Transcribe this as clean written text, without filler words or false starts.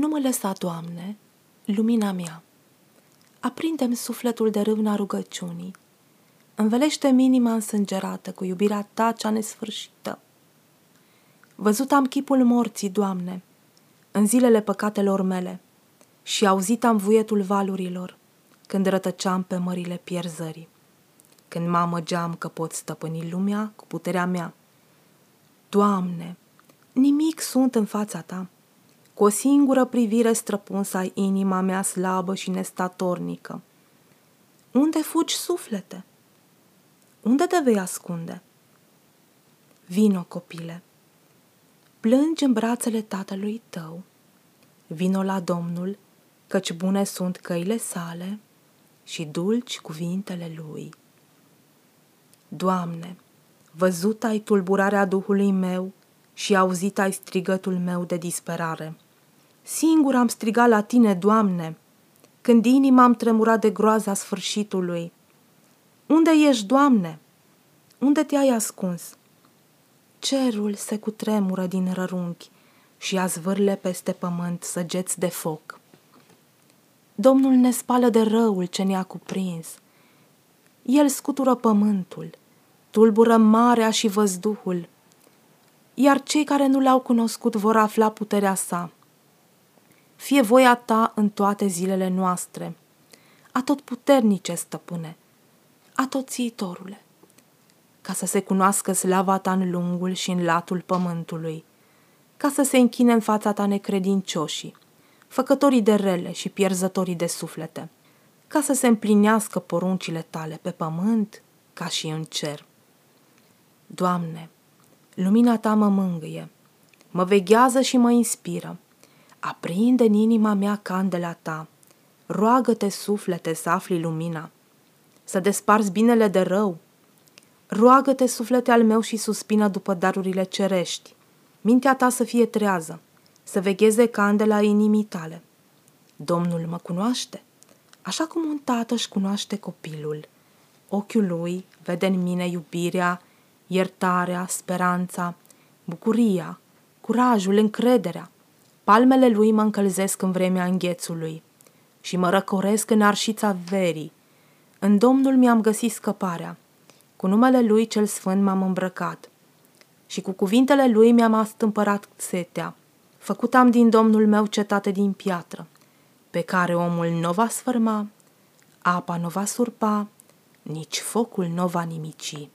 Nu mă lăsa, Doamne, lumina mea. Aprinde-mi sufletul de râvna rugăciunii. Învelește-mi inima însângerată cu iubirea Ta cea nesfârșită. Văzut am chipul morții, Doamne, în zilele păcatelor mele și auzit am vuietul valurilor când rătăceam pe mările pierzării, când mă amăgeam că pot stăpâni lumea cu puterea mea. Doamne, nimic sunt în fața Ta. Cu o singură privire străpunsă ai inima mea slabă și nestatornică. Unde fugi, suflete? Unde te vei ascunde? Vino, copile, plângi în brațele tatălui tău. Vino la Domnul, căci bune sunt căile sale și dulci cuvintele lui. Doamne, văzut ai tulburarea Duhului meu și auzit ai strigătul meu de disperare. Singur am strigat la Tine, Doamne, când inima am tremurat de groaza sfârșitului. Unde ești, Doamne? Unde te-ai ascuns? Cerul se cutremură din rărunchi și a zvârle peste pământ săgeți de foc. Domnul ne spală de răul ce ne-a cuprins. El scutură pământul, tulbură marea și văzduhul, iar cei care nu L-au cunoscut vor afla puterea sa. Fie voia Ta în toate zilele noastre, atotputernice stăpâne, atoțiitorule, ca să se cunoască slava Ta în lungul și în latul pământului, ca să se închine în fața Ta necredincioșii, făcătorii de rele și pierzătorii de suflete, ca să se împlinească poruncile Tale pe pământ ca și în cer. Doamne, lumina Ta mă mângâie, mă veghează și mă inspiră. Aprinde în inima mea candela Ta, roagă-te, suflete, să afli lumina, să desparți binele de rău. Roagă-te, suflete al meu, și suspină după darurile cerești. Mintea ta să fie trează, să vegheze candela inimii tale. Domnul mă cunoaște, așa cum un tată își cunoaște copilul. Ochiul lui vede în mine iubirea, iertarea, speranța, bucuria, curajul, încrederea. Palmele lui mă încălzesc în vremea înghețului și mă răcoresc în arșița verii. În Domnul mi-am găsit scăparea, cu numele Lui cel Sfânt m-am îmbrăcat și cu cuvintele Lui mi-am astâmpărat setea. Făcut am din Domnul meu cetate din piatră, pe care omul nu va sfârma, apa nu va surpa, nici focul nu va nimici.